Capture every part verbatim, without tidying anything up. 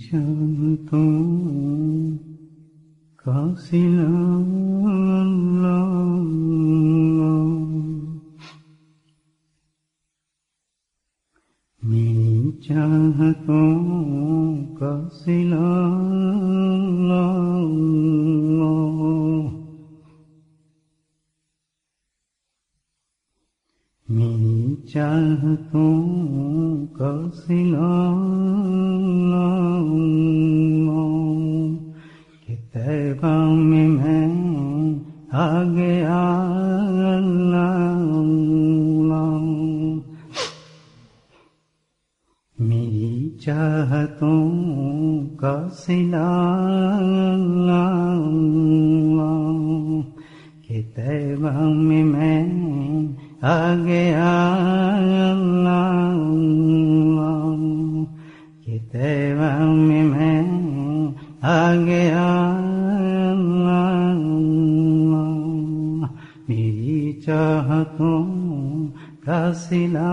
چاہتوں کا صلہ میری چاہتوں کا صلہ میری چاہتوں کا صلہ کہ طیبہ میں میں آ گیا میری چاہتوں کا صلہ کہ طیبہ میں میں آ گیا کہ طیبہ میں میں آ گیا میری چاہتوں کا صلہ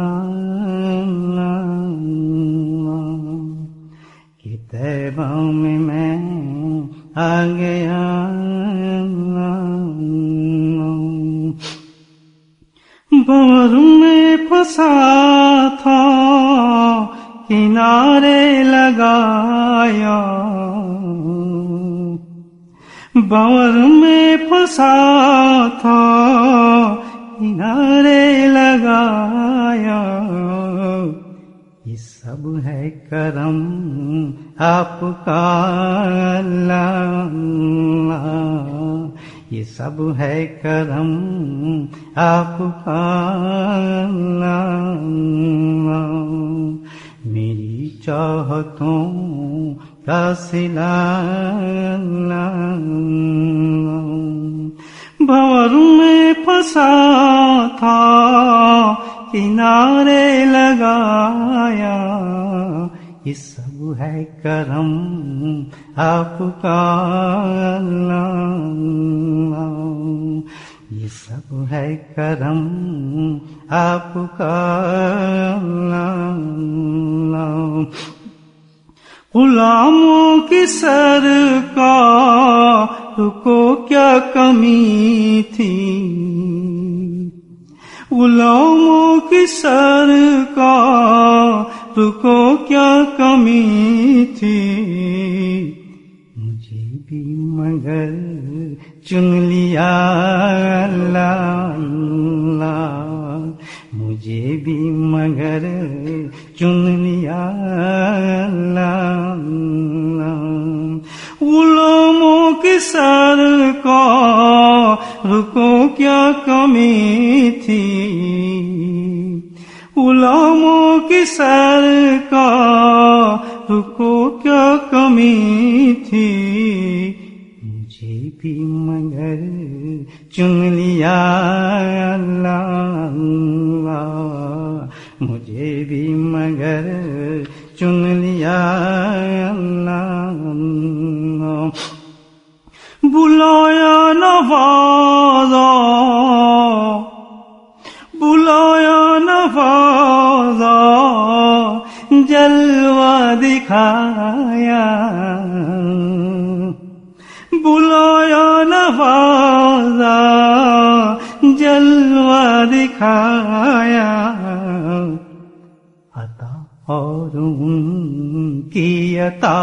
کہ طیبہ میں میں آ گیا بور میں پھنسا تھا کنارے لگایا بور میں پھنسا تھا کنارے لگایا یہ سب ہے کرم آپ کا اللہ یہ سب ہے کرم آپ کا اللہ میری چاہتوں کا صلہ بھور میں پھنسا تھا کنارے لگایا یہ سب ہے کرم آپ کا اللہ یہ سب ہے کرم آپ کا اللہ غلاموں کی سرکار کو کیا کمی تھی غلاموں کی سرکار کو کیا کمی تھی مجھے بھی مگر چن لیا اللہ مجھے بھی مگر چن لیا اللہ غلاموں کی سرکار کو کیا کمی تھی غلاموں کی سرکار کو کیا کمی تھی مجھے بھی مگر چن لیا اللہ مجھے بھی مگر چن لیا اللہ بلایا نوازا بلایا نوازا جلوہ دکھایا بلایا نوازا جلوہ دکھایا عطا اور ان کی عطا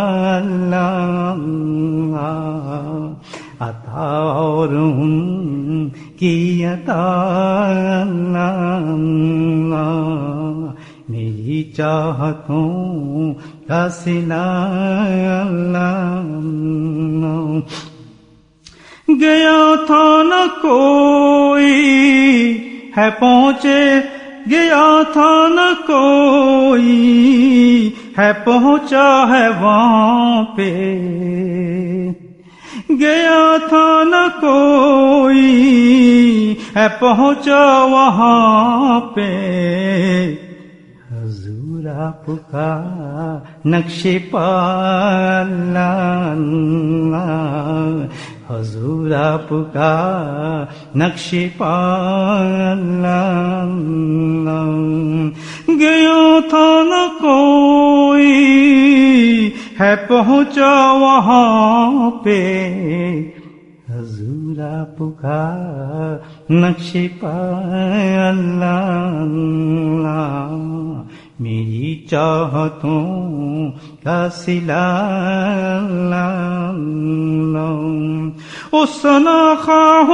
اللہ عطا اور ان کی عطا اللہ میری چاہتوں کا صلہ گیا تھا نہ کوئی ہے پہنچے گیا تھا نہ کوئی ہے پہنچا ہے وہاں پہ گیا تھا نہ کوئی ہے پہنچا وہاں پہ حضور آپ کا نقش پالا حضور آپ کا نقش پالا گیا تھا نہ کوئی ہے پہنچا وہاں پہ حضور آپ کا نقش پائے اللہ اللہ میری چاہتوں کا صلہ اللہ اللہ او ثنا خواہ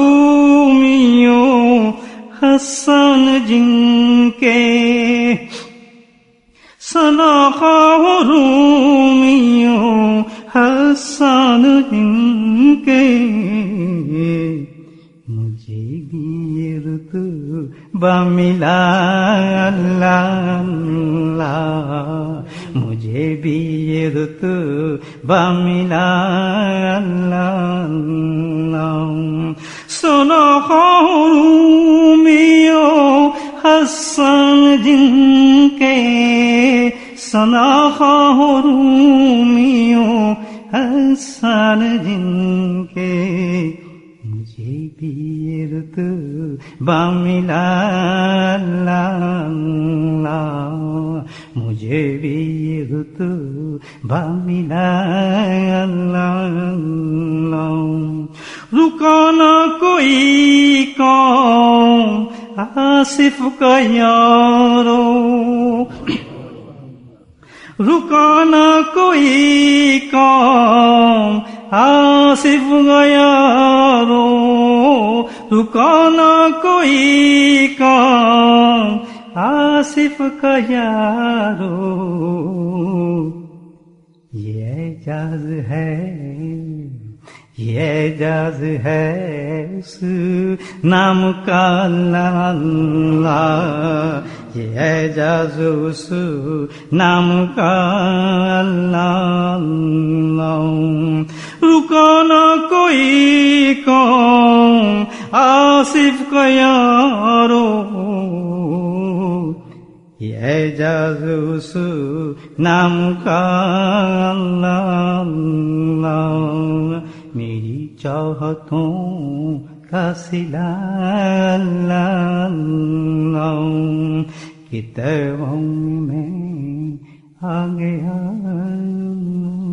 رومیوں حسن جن کے ثنا خواہ رومیوں حسن جن کے مجھے بھی یہ رتبہ ملا اللہ اللہ مجھے بھی یہ رتبہ ملا اللہ اللہ ثنا خواہ رومیوں حسن جن کے ثنا خواہ رومیوں حسن جن کے مجھے بھی یہ رتبہ ملا اللہ اللہ مجھے بھی یہ رتبہ ملا اللہ اللہ رکا نہ کوئی قوم آصف کا یارو رکا نہ کوئی قوم آصف کا یارو رکا نہ کوئی قوم آصف کا یارو یہ اعجاز ہے یہ اعجاز ہے اس نام کا اللہ اللہ یہ اعجاز اس نام کا اللہ اللہ رکا نہ کوئی قوم آصف کا یارو یہ اعجاز اس نام کا اللہ اللہ میری چاہتوں کا صلہ اللہ اللہ کہ تیغوں میں آ گیا